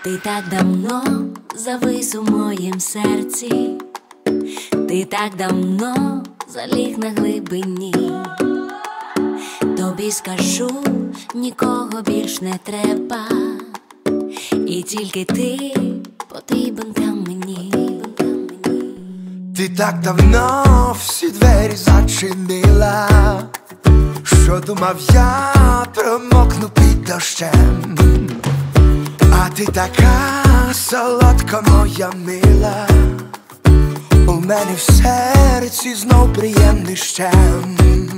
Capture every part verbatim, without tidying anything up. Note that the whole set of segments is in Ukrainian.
Ти так давно завис у моїм серці, ти так давно заліг на глибині. Тобі скажу, нікого більш не треба, і тільки ти потрібен там мені. Ти так давно всі двері зачинила, що думав я промокну під дощем. А ти така солодка, моя мила, у мене в серці знов приємний щем.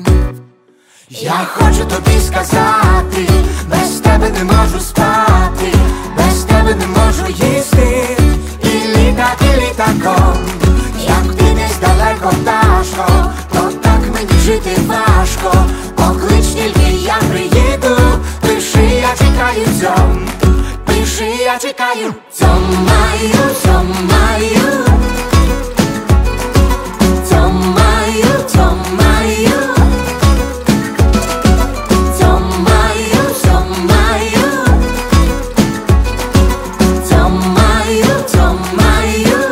Я хочу тобі сказати, без тебе не можу спати, без тебе не можу їсти і літати літаком. Як ти десь далеко, пташко, то так мені жити важко. Поклич, тільки я приїду, пиши, я чекаю цьом. Пиши, я чекаю, цьомаю, цьомаю, цьомаю, цьомаю, цьомаю, цьомаю, цьомаю, цьомаю.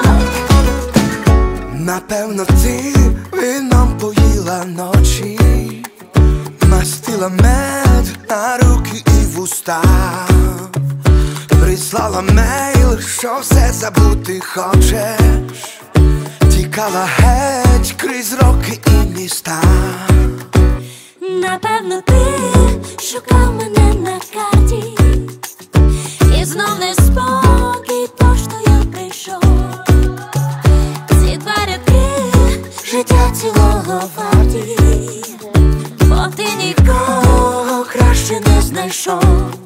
Напевно, ти вином поїла ночі, мастила мед на руки і вуста, прислала мейл, що все забути хочеш, тікала геть крізь роки і міста. Напевно, ти шукав мене на карті, і знов неспокій поштою прийшов. Ці два рядки життя цілого варті, бо ти нікого краще не знайшов.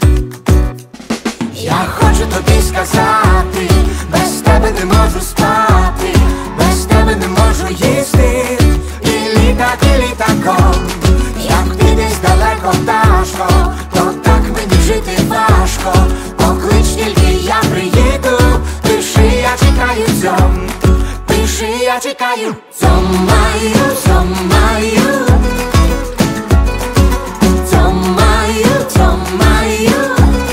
Я хочу тобі сказати, без тебе не можу спати, без тебе не можу їсти і літати літаком. Як ти десь далеко, пташко, то так мені жити важко. Поклич, тільки я приїду, пиши, я чекаю цьом. Пиши, я чекаю, цьомаю, цьомаю, цьомаю, цьомаю.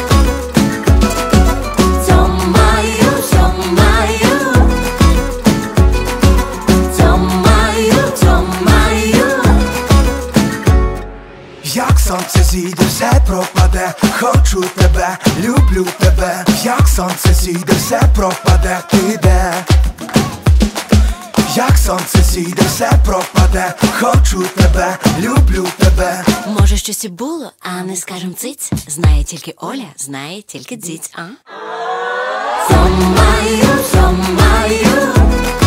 Як сонце зійде, все пропаде, хочу тебе, люблю тебе. Як сонце зійде, все пропаде, ти де? Як сонце зійде, все пропаде, хочу тебе, люблю тебе. Може, щось і було, а не скажем циць. Знає тільки Оля, знає тільки дзіць, а? Цьомаю, цьомаю,